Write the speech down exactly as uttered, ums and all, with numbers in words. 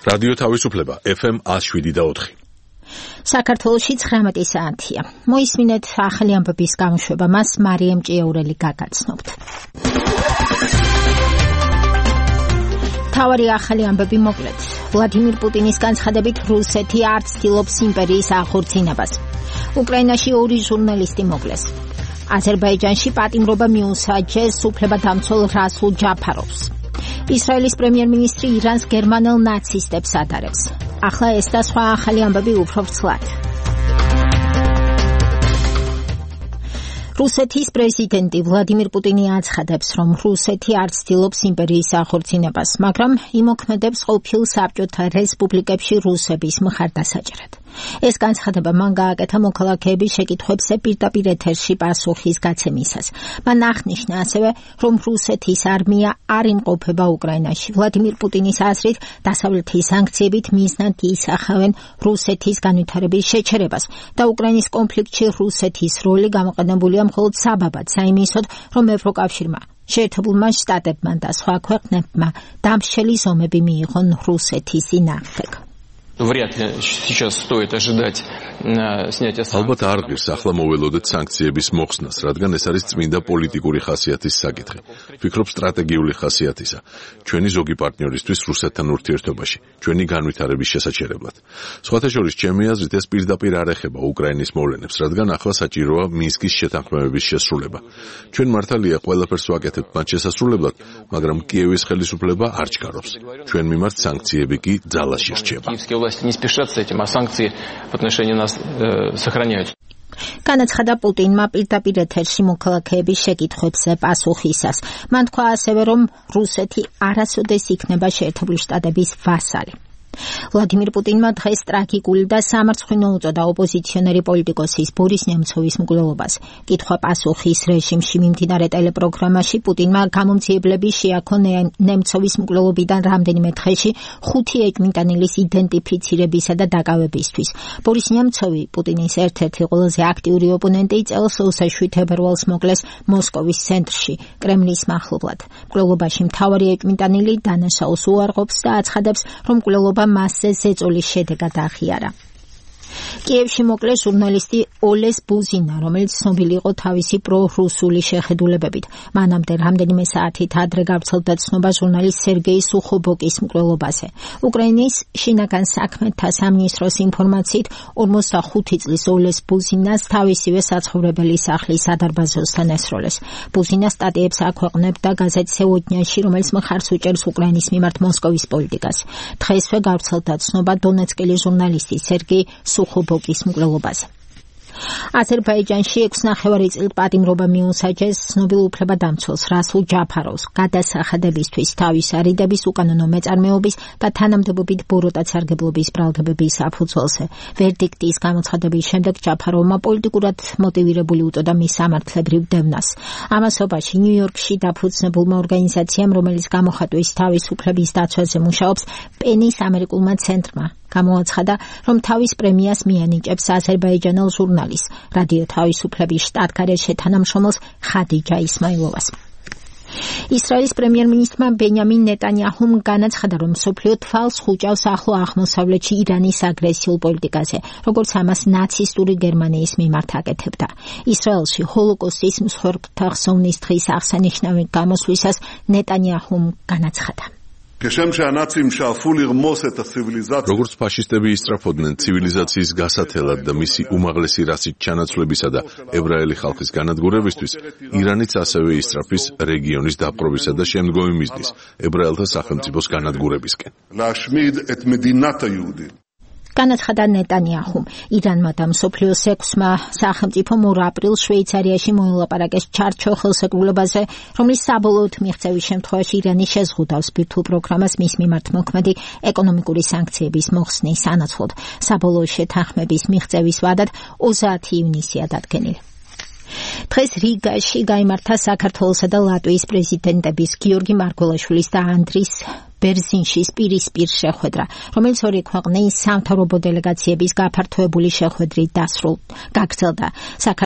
რადიო თავისუფლება ეფ ემ one oh seven და four. საქართველოში ცხრამეტი საათია. მოისმინეთ ახალი ამბების გამოშვება, მას მარიამ ჭიაურელი გაგაცნობთ. თავარი ახალი ამბები მოკლედ. ვლადიმირ პუტინის განცხადებით რუსეთი არ ცდილობს იმპერიის აღორძინებას. უკრაინაში ორი ჟურნალისტი მოკლეს. აზერბაიჯანში პატიმრობა მიუსაჯეს უფლებადამცველ რასულ ჯაფაროვს. ისრაელის პრემიერ-მინისტრი ირანს გერმანელ ნაცისტებს ადარებს. ახლა ეს და სხვა ახალი ამბები უფრო ვრცლად. რუსეთის პრეზიდენტი ვლადიმირ პუტინი აცხადებს, რომ რუსეთი არ ცდილობს იმპერიის აღორძინებას, მაგრამ იმოქმედებს ყოფილ საბჭოთა რესპუბლიკებში რუსების მხარდასაჭრად. ეს განცხადება მან გააკეთა მოქალაქეების შეკითხვებზე პირდაპირ ეთერში პასუხის გაცემისას. მან აღნიშნა ასევე, რომ რუსეთის არმია არ იმყოფება უკრაინაში. ვლადიმირ პუტინის აზრით, დასავლეთის სანქციებით მიზნად ისახავენ რუსეთის განვითარების შეჩერებას და უკრაინის კონფლიქტში რუსეთის როლი გამოყენებულია მხოლოდ საბაბად საიმისოდ, რომ ევროკავშირმა, შეერთებულმა შტატებმა და სხვა ქვეყნებმა დამრჩელი ზომები მიიღონ რუსეთის წინააღმდეგ. Вряд ли сейчас стоит ожидать снятия санкций. ალბათ არ ღირს ახლა მოველოდეთ სანქციების მოხსნას, რადგან ეს არის წმინდა პოლიტიკური ხასიათის საკითხი. ვფიქრობ სტრატეგიული ხასიათისა. ჩვენი ზოგი პარტნიორისთვის რუსეთთან ურთიერთობაში, ჩვენი განვითარების შესაჩერებლად. სხვათა შორის, ჩემი აზრით, ეს პირდაპირ არ ეხება უკრაინის მოვლენებს, რადგან ახლა საჭიროა მინსკის შეთანხმებების შესრულება. ჩვენ მართალია ყველაფერს ვაკეთებთ მათ შესასრულებლად, მაგრამ კიევის ხელისუფლება არ ჩქარობს. ჩვენ მიმართ სანქციები კი ძალაში რჩება. Власти не спешат с этим, а санкции в отношении нас э, сохраняют. განაცხადა პუტინმა პირდაპირ ეთერში მოქალაქეების შეკითხვებზე პასუხისას. მან თქვა ასევე, რომ რუსეთი არასოდეს იქნება შეერთებული შტატების ვასალი. ვლადიმირ პუტინმა დღეს ტრაგიკული და სამარცხვინო უწოდა ოპოზიციონერი პოლიტიკოსის ბორის ნემცოვის მკვლელობას. კითხვა-პასუხის რეჟიმში მიმდინარე ტელეპროგრამაში პუტინმა გამომძიებლები შეაქო ნემცოვის მკვლელობიდან რამდენიმე დღეში ხუთი ეჭვმიტანილის იდენტიფიცირებისა და დაკავებისთვის. ბორის ნემცოვი, პუტინის ერთ-ერთი ყველაზე აქტიური ოპონენტი, წელს ოცდაშვიდ თებერვალს მოკლეს მოსკოვის ცენტრში, კრემლის მახლობლად. მკვლელობაში მთავარი ეჭვმიტანილი დანაშაულს უარყოფს და აცხადებს, რომ მკვლელობა მასზე ზეწოლის შედეგად აღიარა. კიევში მოკლეს ჟურნალისტი ოლეს ბუზინა, რომელიც ცნობილი იყო თავისი პრო-რუსული შეხედულებებით. მანამდე რამდენიმე საათით ადრე გავრცელდა ცნობა ჟურნალისტ სერგეი სუხობოკის მკვლელობაზე. უკრაინის შინაგან საქმეთა სამინისტროს ინფორმაციით, ორმოცდახუთი წლის ოლეს ბუზინას თავისივე საცხოვრებელი სახლის სადარბაზოსთან ესროლეს. ბუზინა სტატიებს აქვეყნებდა გაზეთ სევოდნიაში, რომელიც მხარს უჭერს უკრაინის მიმართ მოსკოვის პოლიტიკას. დღესვე გავრცელდა ცნობა დონეცკელი ჟურნალისტი სერგეი სუხობოკის მკვლელობაზე. აზერბაიჯანში ექვსნახევარი წლით პატიმრობა მიუსაჯეს ცნობილ უფლებადამცველს რასულ ჯაფაროვს გადასახადებისთვის თავის არიდების უკანონო მეწარმეობის და თანამდებობით ბოროტად სარგებლობის ბრალდებების საფუძველზე. ვერდიქტის გამოცხადების შემდეგ ჯაფაროვმა პოლიტიკურად მოტივირებული უწოდა მის სამართლებრივ დევნას. ამასობაში ნიუ-იორკში დაფუძნებულმა ორგანიზაციამ, რომელიც გამოხატვის თავისუფლების დაცვაზე მუშაობს, პენის ამერიკულმა ცენტრმა გამოაცხადა, რომ თავის პრემიას მიანიჭებს აზერბაიჯანელ ჟურნალისტს, რადიო თავისუფლების შტატგარეშე თანამშრომელს ხადიჯა ისმაილოვას. ისრაელის პრემიერ-მინისტრმა ბენიამინ ნეტანიაჰუმ განაცხადა, რომ მსოფლიო თვალს ხუჭავს ახლო აღმოსავლეთში ირანის აგრესიულ პოლიტიკაზე, როგორც ამას ნაცისტური გერმანიის მიმართ აკეთებდა. ისრაელში ჰოლოკოსტის მსხვერპლთა ხსოვნის დღის აღსანიშნავი გამოსვლისას ნეტანიაჰუმ განაცხადა. როგორც ფაშისტები ისწრაფოდნენ ცივილიზაციის გასათელად და მისი უმაღლესი რასით ჩანაცვლებისა და ებრაელი ხალხის განადგურებისთვის, ირანიც ასევე ისწრაფის რეგიონის დაპყრობისა და შემდგომი მიზნის ებრაელთა სახელმწიფოს განადგურებისკენ. განაცხადა ნეტანიაჰუმ. ირანმა და მსოფლიოს ექვსმა სახელმწიფომ ორ აპრილს შვეიცარიაში მოელაპარაკეს ჩარჩო ხელშეკრულებაზე, რომლის საბოლოოდ მიღწევის შემთხვევაში ირანი შეზღუდავს ბირთვულ პროგრამას მის მიმართ მოქმედი ეკონომიკური სანქციების მოხსნის სანაცვლოდ. საბოლოო შეთანხმების მიღწევის ვადად ოცდაათი ივნისია დადგენილი. დღეს რიგაში გაიმართა საქართველოსა და ლატვიის პრეზიდენტების გიორგი მარგველაშვილის და ანდრის ბერზინშის პირისპირ შეხვედრა, რომელიც ორი ქვეყნის სამთავრობო დელეგაციების გაფართოებული შეხვედრით დასრულდა. გაგრძელდა.